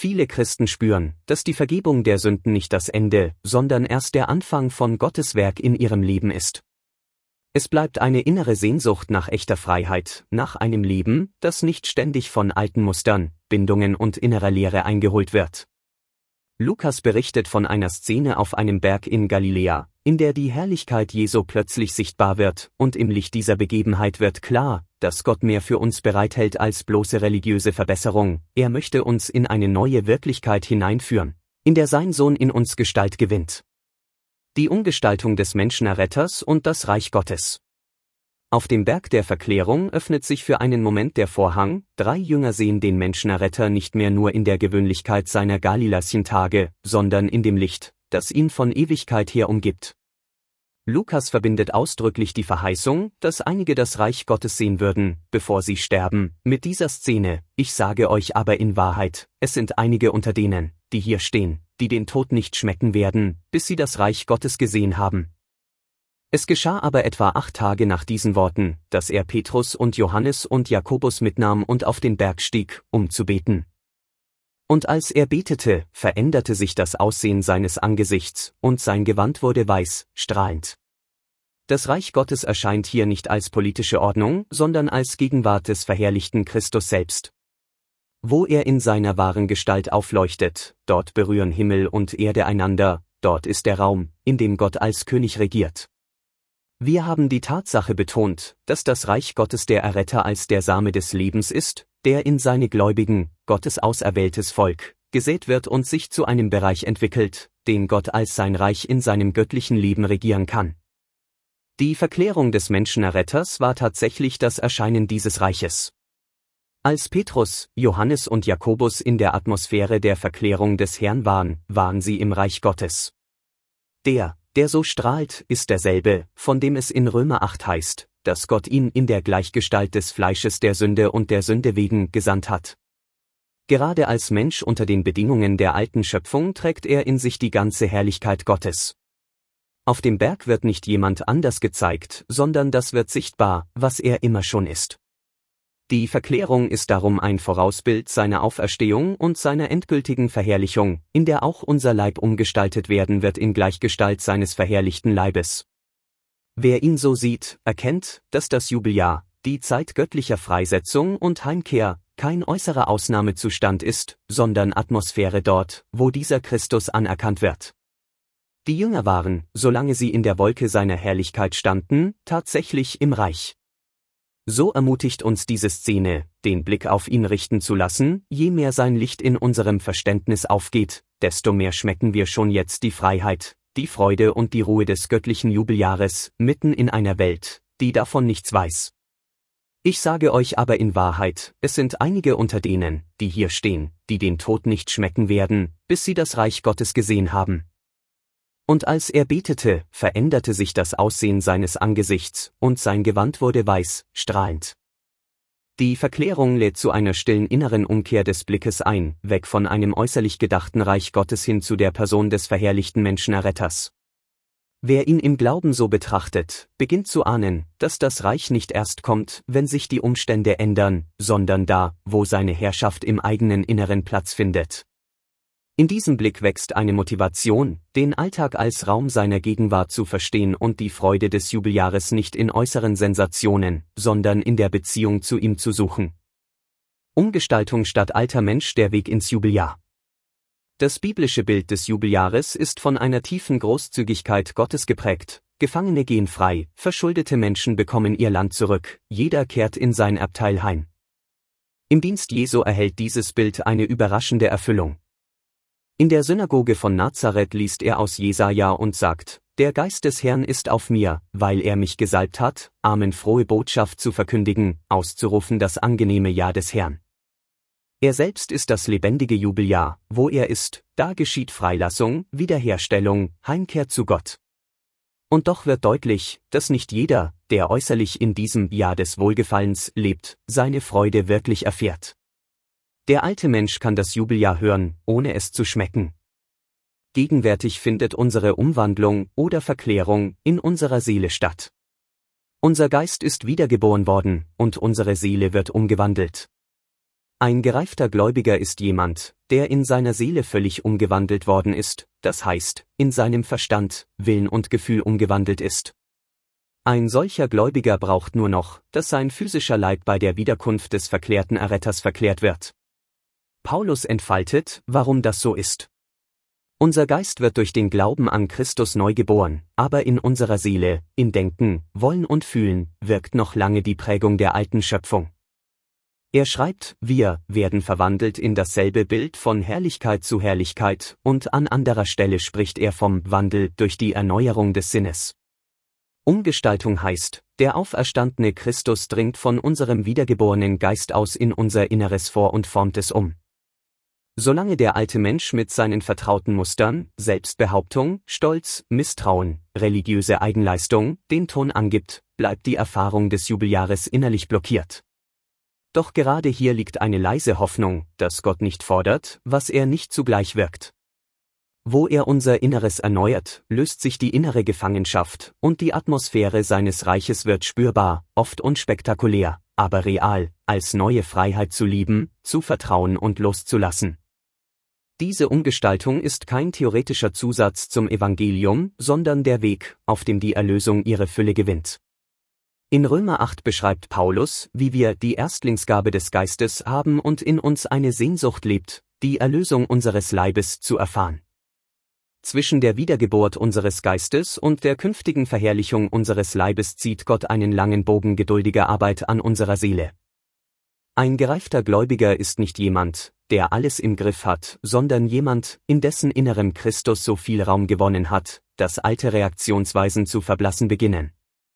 Viele Christen spüren, dass die Vergebung der Sünden nicht das Ende, sondern erst der Anfang von Gottes Werk in ihrem Leben ist. Es bleibt eine innere Sehnsucht nach echter Freiheit, nach einem Leben, das nicht ständig von alten Mustern, Bindungen und innerer Leere eingeholt wird. Lukas berichtet von einer Szene auf einem Berg in Galiläa, in der die Herrlichkeit Jesu plötzlich sichtbar wird, und im Licht dieser Begebenheit wird klar, dass Gott mehr für uns bereithält als bloße religiöse Verbesserung. Er möchte uns in eine neue Wirklichkeit hineinführen, in der sein Sohn in uns Gestalt gewinnt. Die Umgestaltung des Menschenerretters und das Reich Gottes. Auf dem Berg der Verklärung öffnet sich für einen Moment der Vorhang, 3 Jünger sehen den Menschenerretter nicht mehr nur in der Gewöhnlichkeit seiner Galiläischen-Tage, sondern in dem Licht, das ihn von Ewigkeit her umgibt. Lukas verbindet ausdrücklich die Verheißung, dass einige das Reich Gottes sehen würden, bevor sie sterben, mit dieser Szene: Ich sage euch aber in Wahrheit, es sind einige unter denen, die hier stehen, die den Tod nicht schmecken werden, bis sie das Reich Gottes gesehen haben. Es geschah aber etwa 8 Tage nach diesen Worten, dass er Petrus und Johannes und Jakobus mitnahm und auf den Berg stieg, um zu beten. Und als er betete, veränderte sich das Aussehen seines Angesichts, und sein Gewand wurde weiß, strahlend. Das Reich Gottes erscheint hier nicht als politische Ordnung, sondern als Gegenwart des verherrlichten Christus selbst. Wo er in seiner wahren Gestalt aufleuchtet, dort berühren Himmel und Erde einander, dort ist der Raum, in dem Gott als König regiert. Wir haben die Tatsache betont, dass das Reich Gottes der Erretter als der Same des Lebens ist, der in seine Gläubigen, Gottes auserwähltes Volk, gesät wird und sich zu einem Bereich entwickelt, den Gott als sein Reich in seinem göttlichen Leben regieren kann. Die Verklärung des Menschenerretters war tatsächlich das Erscheinen dieses Reiches. Als Petrus, Johannes und Jakobus in der Atmosphäre der Verklärung des Herrn waren sie im Reich Gottes. Der so strahlt, ist derselbe, von dem es in Römer 8 heißt, dass Gott ihn in der Gleichgestalt des Fleisches der Sünde und der Sünde wegen gesandt hat. Gerade als Mensch unter den Bedingungen der alten Schöpfung trägt er in sich die ganze Herrlichkeit Gottes. Auf dem Berg wird nicht jemand anders gezeigt, sondern das wird sichtbar, was er immer schon ist. Die Verklärung ist darum ein Vorausbild seiner Auferstehung und seiner endgültigen Verherrlichung, in der auch unser Leib umgestaltet werden wird in Gleichgestalt seines verherrlichten Leibes. Wer ihn so sieht, erkennt, dass das Jubeljahr, die Zeit göttlicher Freisetzung und Heimkehr, kein äußerer Ausnahmezustand ist, sondern Atmosphäre dort, wo dieser Christus anerkannt wird. Die Jünger waren, solange sie in der Wolke seiner Herrlichkeit standen, tatsächlich im Reich. So ermutigt uns diese Szene, den Blick auf ihn richten zu lassen. Je mehr sein Licht in unserem Verständnis aufgeht, desto mehr schmecken wir schon jetzt die Freiheit, die Freude und die Ruhe des göttlichen Jubeljahres, mitten in einer Welt, die davon nichts weiß. Ich sage euch aber in Wahrheit, es sind einige unter denen, die hier stehen, die den Tod nicht schmecken werden, bis sie das Reich Gottes gesehen haben. Und als er betete, veränderte sich das Aussehen seines Angesichts, und sein Gewand wurde weiß, strahlend. Die Verklärung lädt zu einer stillen inneren Umkehr des Blickes ein, weg von einem äußerlich gedachten Reich Gottes hin zu der Person des verherrlichten Menschenerretters. Wer ihn im Glauben so betrachtet, beginnt zu ahnen, dass das Reich nicht erst kommt, wenn sich die Umstände ändern, sondern da, wo seine Herrschaft im eigenen Inneren Platz findet. In diesem Blick wächst eine Motivation, den Alltag als Raum seiner Gegenwart zu verstehen und die Freude des Jubeljahres nicht in äußeren Sensationen, sondern in der Beziehung zu ihm zu suchen. Umgestaltung statt alter Mensch, der Weg ins Jubeljahr. Das biblische Bild des Jubeljahres ist von einer tiefen Großzügigkeit Gottes geprägt. Gefangene gehen frei, verschuldete Menschen bekommen ihr Land zurück, jeder kehrt in sein Erbteil heim. Im Dienst Jesu erhält dieses Bild eine überraschende Erfüllung. In der Synagoge von Nazareth liest er aus Jesaja und sagt: Der Geist des Herrn ist auf mir, weil er mich gesalbt hat, Armen frohe Botschaft zu verkündigen, auszurufen das angenehme Jahr des Herrn. Er selbst ist das lebendige Jubeljahr, wo er ist, da geschieht Freilassung, Wiederherstellung, Heimkehr zu Gott. Und doch wird deutlich, dass nicht jeder, der äußerlich in diesem Jahr des Wohlgefallens lebt, seine Freude wirklich erfährt. Der alte Mensch kann das Jubeljahr hören, ohne es zu schmecken. Gegenwärtig findet unsere Umwandlung oder Verklärung in unserer Seele statt. Unser Geist ist wiedergeboren worden, und unsere Seele wird umgewandelt. Ein gereifter Gläubiger ist jemand, der in seiner Seele völlig umgewandelt worden ist, das heißt, in seinem Verstand, Willen und Gefühl umgewandelt ist. Ein solcher Gläubiger braucht nur noch, dass sein physischer Leib bei der Wiederkunft des verklärten Erretters verklärt wird. Paulus entfaltet, warum das so ist. Unser Geist wird durch den Glauben an Christus neu geboren, aber in unserer Seele, in Denken, Wollen und Fühlen, wirkt noch lange die Prägung der alten Schöpfung. Er schreibt, wir werden verwandelt in dasselbe Bild von Herrlichkeit zu Herrlichkeit, und an anderer Stelle spricht er vom Wandel durch die Erneuerung des Sinnes. Umgestaltung heißt, der auferstandene Christus dringt von unserem wiedergeborenen Geist aus in unser Inneres vor und formt es um. Solange der alte Mensch mit seinen vertrauten Mustern, Selbstbehauptung, Stolz, Misstrauen, religiöse Eigenleistung, den Ton angibt, bleibt die Erfahrung des Jubeljahres innerlich blockiert. Doch gerade hier liegt eine leise Hoffnung, dass Gott nicht fordert, was er nicht zugleich wirkt. Wo er unser Inneres erneuert, löst sich die innere Gefangenschaft, und die Atmosphäre seines Reiches wird spürbar, oft unspektakulär, aber real, als neue Freiheit zu lieben, zu vertrauen und loszulassen. Diese Umgestaltung ist kein theoretischer Zusatz zum Evangelium, sondern der Weg, auf dem die Erlösung ihre Fülle gewinnt. In Römer 8 beschreibt Paulus, wie wir die Erstlingsgabe des Geistes haben und in uns eine Sehnsucht lebt, die Erlösung unseres Leibes zu erfahren. Zwischen der Wiedergeburt unseres Geistes und der künftigen Verherrlichung unseres Leibes zieht Gott einen langen Bogen geduldiger Arbeit an unserer Seele. Ein gereifter Gläubiger ist nicht jemand, der alles im Griff hat, sondern jemand, in dessen Innerem Christus so viel Raum gewonnen hat, dass alte Reaktionsweisen zu verblassen beginnen.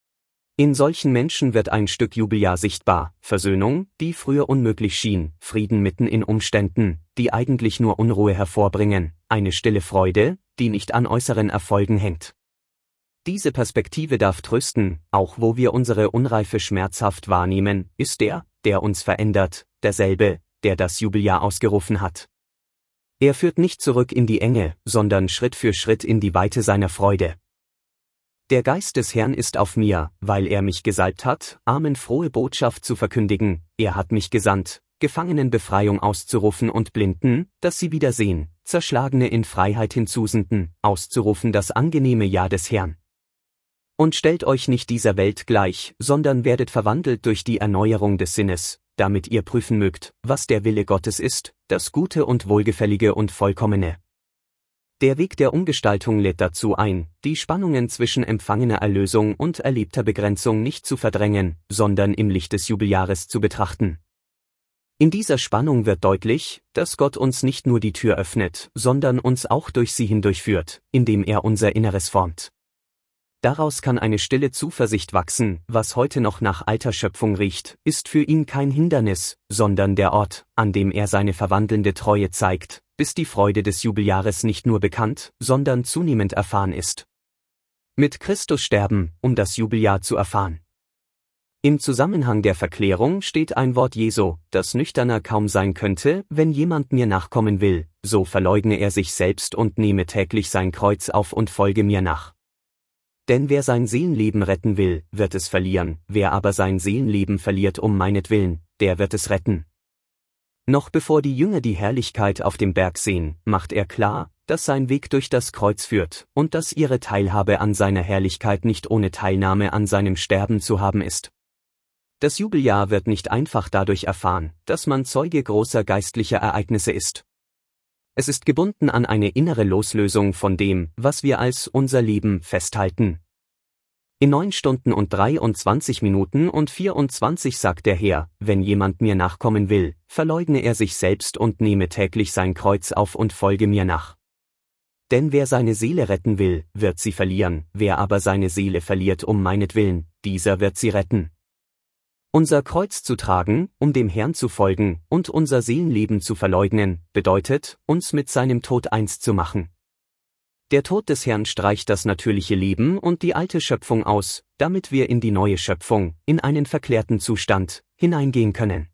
In solchen Menschen wird ein Stück Jubeljahr sichtbar, Versöhnung, die früher unmöglich schien, Frieden mitten in Umständen, die eigentlich nur Unruhe hervorbringen, eine stille Freude, die nicht an äußeren Erfolgen hängt. Diese Perspektive darf trösten, auch wo wir unsere Unreife schmerzhaft wahrnehmen, ist der uns verändert, derselbe, der das Jubeljahr ausgerufen hat. Er führt nicht zurück in die Enge, sondern Schritt für Schritt in die Weite seiner Freude. Der Geist des Herrn ist auf mir, weil er mich gesalbt hat, Armen frohe Botschaft zu verkündigen, er hat mich gesandt, Gefangenen Befreiung auszurufen und Blinden, dass sie wieder sehen, Zerschlagene in Freiheit hinzusenden, auszurufen das angenehme Ja des Herrn. Und stellt euch nicht dieser Welt gleich, sondern werdet verwandelt durch die Erneuerung des Sinnes, damit ihr prüfen mögt, was der Wille Gottes ist, das Gute und Wohlgefällige und Vollkommene. Der Weg der Umgestaltung lädt dazu ein, die Spannungen zwischen empfangener Erlösung und erlebter Begrenzung nicht zu verdrängen, sondern im Licht des Jubeljahres zu betrachten. In dieser Spannung wird deutlich, dass Gott uns nicht nur die Tür öffnet, sondern uns auch durch sie hindurchführt, indem er unser Inneres formt. Daraus kann eine stille Zuversicht wachsen, was heute noch nach alter Schöpfung riecht, ist für ihn kein Hindernis, sondern der Ort, an dem er seine verwandelnde Treue zeigt, bis die Freude des Jubeljahres nicht nur bekannt, sondern zunehmend erfahren ist. Mit Christus sterben, um das Jubeljahr zu erfahren. Im Zusammenhang der Verklärung steht ein Wort Jesu, das nüchterner kaum sein könnte, wenn jemand mir nachkommen will, so verleugne er sich selbst und nehme täglich sein Kreuz auf und folge mir nach. Denn wer sein Seelenleben retten will, wird es verlieren, wer aber sein Seelenleben verliert um meinetwillen, der wird es retten. Noch bevor die Jünger die Herrlichkeit auf dem Berg sehen, macht er klar, dass sein Weg durch das Kreuz führt und dass ihre Teilhabe an seiner Herrlichkeit nicht ohne Teilnahme an seinem Sterben zu haben ist. Das Jubeljahr wird nicht einfach dadurch erfahren, dass man Zeuge großer geistlicher Ereignisse ist. Es ist gebunden an eine innere Loslösung von dem, was wir als unser Leben festhalten. In 9 Stunden und 23 Minuten und 24 sagt der Herr, wenn jemand mir nachkommen will, verleugne er sich selbst und nehme täglich sein Kreuz auf und folge mir nach. Denn wer seine Seele retten will, wird sie verlieren, wer aber seine Seele verliert um meinetwillen, dieser wird sie retten. Unser Kreuz zu tragen, um dem Herrn zu folgen, und unser Seelenleben zu verleugnen, bedeutet, uns mit seinem Tod eins zu machen. Der Tod des Herrn streicht das natürliche Leben und die alte Schöpfung aus, damit wir in die neue Schöpfung, in einen verklärten Zustand, hineingehen können.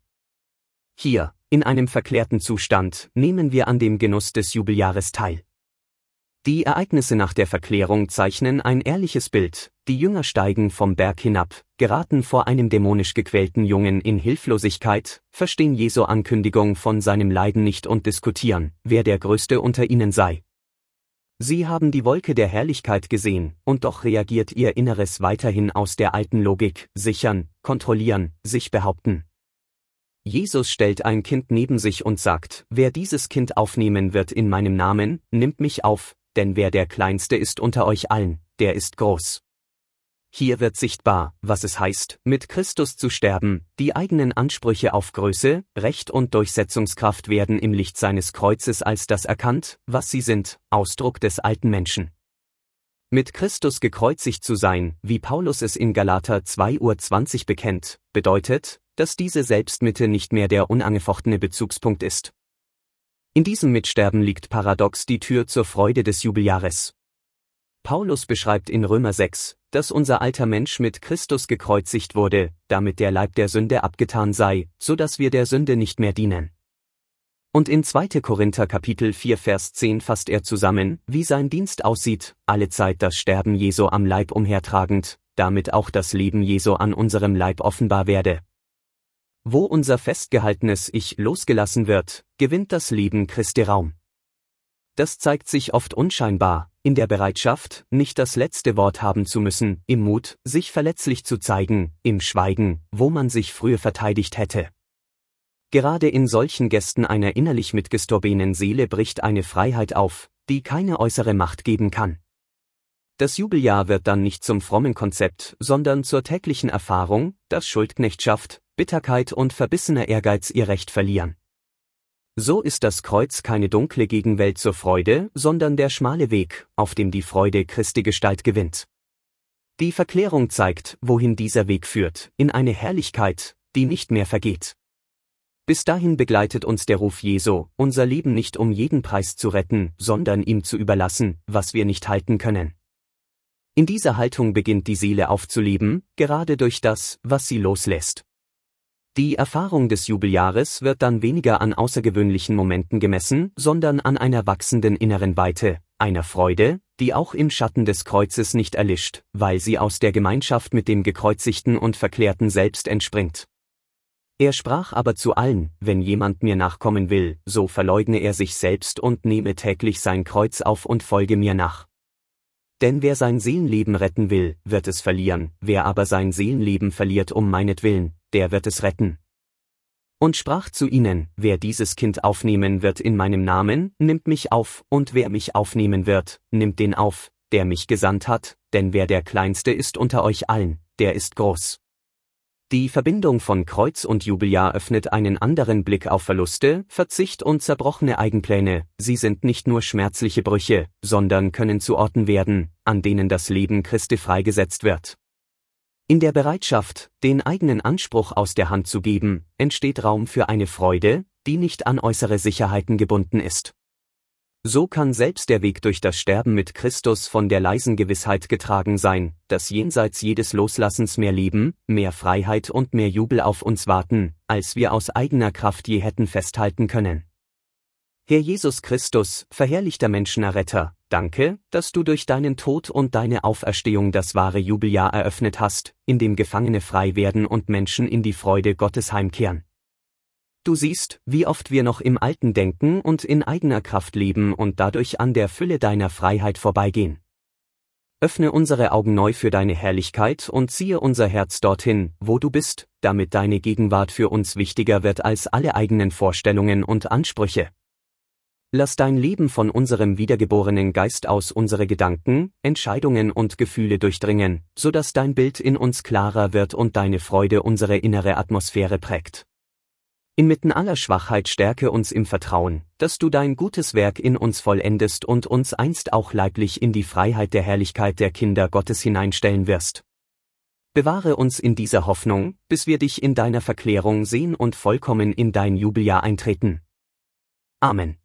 Hier, in einem verklärten Zustand, nehmen wir an dem Genuss des Jubeljahres teil. Die Ereignisse nach der Verklärung zeichnen ein ehrliches Bild. Die Jünger steigen vom Berg hinab, geraten vor einem dämonisch gequälten Jungen in Hilflosigkeit, verstehen Jesu Ankündigung von seinem Leiden nicht und diskutieren, wer der Größte unter ihnen sei. Sie haben die Wolke der Herrlichkeit gesehen, und doch reagiert ihr Inneres weiterhin aus der alten Logik: sichern, kontrollieren, sich behaupten. Jesus stellt ein Kind neben sich und sagt: Wer dieses Kind aufnehmen wird in meinem Namen, nimmt mich auf, denn wer der Kleinste ist unter euch allen, der ist groß. Hier wird sichtbar, was es heißt, mit Christus zu sterben. Die eigenen Ansprüche auf Größe, Recht und Durchsetzungskraft werden im Licht seines Kreuzes als das erkannt, was sie sind, Ausdruck des alten Menschen. Mit Christus gekreuzigt zu sein, wie Paulus es in Galater 2:20 bekennt, bedeutet, dass diese Selbstmitte nicht mehr der unangefochtene Bezugspunkt ist. In diesem Mitsterben liegt paradox die Tür zur Freude des Jubeljahres. Paulus beschreibt in Römer 6, dass unser alter Mensch mit Christus gekreuzigt wurde, damit der Leib der Sünde abgetan sei, so dass wir der Sünde nicht mehr dienen. Und in 2. Korinther Kapitel 4 Vers 10 fasst er zusammen, wie sein Dienst aussieht: allezeit das Sterben Jesu am Leib umhertragend, damit auch das Leben Jesu an unserem Leib offenbar werde. Wo unser festgehaltenes Ich losgelassen wird, gewinnt das Leben Christi Raum. Das zeigt sich oft unscheinbar, in der Bereitschaft, nicht das letzte Wort haben zu müssen, im Mut, sich verletzlich zu zeigen, im Schweigen, wo man sich früher verteidigt hätte. Gerade in solchen Gesten einer innerlich mitgestorbenen Seele bricht eine Freiheit auf, die keine äußere Macht geben kann. Das Jubeljahr wird dann nicht zum frommen Konzept, sondern zur täglichen Erfahrung, dass Schuldknechtschaft, Bitterkeit und verbissener Ehrgeiz ihr Recht verlieren. So ist das Kreuz keine dunkle Gegenwelt zur Freude, sondern der schmale Weg, auf dem die Freude Christi Gestalt gewinnt. Die Verklärung zeigt, wohin dieser Weg führt, in eine Herrlichkeit, die nicht mehr vergeht. Bis dahin begleitet uns der Ruf Jesu, unser Leben nicht um jeden Preis zu retten, sondern ihm zu überlassen, was wir nicht halten können. In dieser Haltung beginnt die Seele aufzuleben, gerade durch das, was sie loslässt. Die Erfahrung des Jubeljahres wird dann weniger an außergewöhnlichen Momenten gemessen, sondern an einer wachsenden inneren Weite, einer Freude, die auch im Schatten des Kreuzes nicht erlischt, weil sie aus der Gemeinschaft mit dem gekreuzigten und verklärten Selbst entspringt. Er sprach aber zu allen: Wenn jemand mir nachkommen will, so verleugne er sich selbst und nehme täglich sein Kreuz auf und folge mir nach. Denn wer sein Seelenleben retten will, wird es verlieren, wer aber sein Seelenleben verliert um meinetwillen, der wird es retten. Und sprach zu ihnen: Wer dieses Kind aufnehmen wird in meinem Namen, nimmt mich auf, und wer mich aufnehmen wird, nimmt den auf, der mich gesandt hat, denn wer der Kleinste ist unter euch allen, der ist groß. Die Verbindung von Kreuz und Jubeljahr öffnet einen anderen Blick auf Verluste, Verzicht und zerbrochene Eigenpläne. Sie sind nicht nur schmerzliche Brüche, sondern können zu Orten werden, an denen das Leben Christi freigesetzt wird. In der Bereitschaft, den eigenen Anspruch aus der Hand zu geben, entsteht Raum für eine Freude, die nicht an äußere Sicherheiten gebunden ist. So kann selbst der Weg durch das Sterben mit Christus von der leisen Gewissheit getragen sein, dass jenseits jedes Loslassens mehr Leben, mehr Freiheit und mehr Jubel auf uns warten, als wir aus eigener Kraft je hätten festhalten können. Herr Jesus Christus, verherrlichter Menschenerretter, danke, dass du durch deinen Tod und deine Auferstehung das wahre Jubeljahr eröffnet hast, in dem Gefangene frei werden und Menschen in die Freude Gottes heimkehren. Du siehst, wie oft wir noch im Alten denken und in eigener Kraft leben und dadurch an der Fülle deiner Freiheit vorbeigehen. Öffne unsere Augen neu für deine Herrlichkeit und ziehe unser Herz dorthin, wo du bist, damit deine Gegenwart für uns wichtiger wird als alle eigenen Vorstellungen und Ansprüche. Lass dein Leben von unserem wiedergeborenen Geist aus unsere Gedanken, Entscheidungen und Gefühle durchdringen, so dass dein Bild in uns klarer wird und deine Freude unsere innere Atmosphäre prägt. Inmitten aller Schwachheit stärke uns im Vertrauen, dass du dein gutes Werk in uns vollendest und uns einst auch leiblich in die Freiheit der Herrlichkeit der Kinder Gottes hineinstellen wirst. Bewahre uns in dieser Hoffnung, bis wir dich in deiner Verklärung sehen und vollkommen in dein Jubeljahr eintreten. Amen.